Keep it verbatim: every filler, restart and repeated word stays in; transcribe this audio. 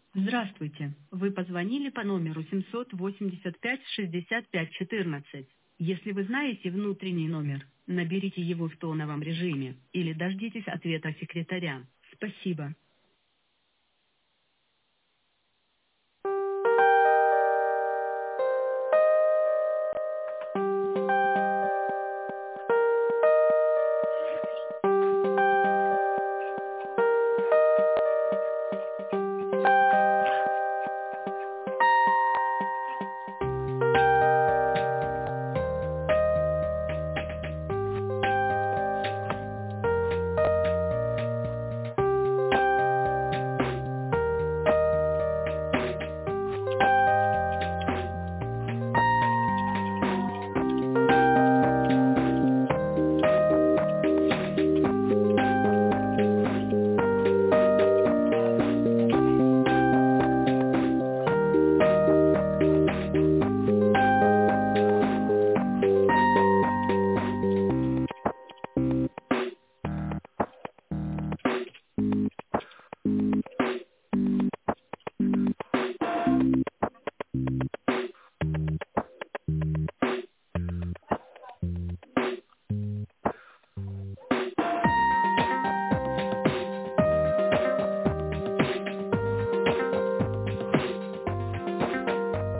Здравствуйте. Вы позвонили по номеру семьсот восемьдесят пять шестьдесят пять четырнадцать. Если вы знаете внутренний номер, наберите его в тоновом режиме или дождитесь ответа секретаря. Спасибо.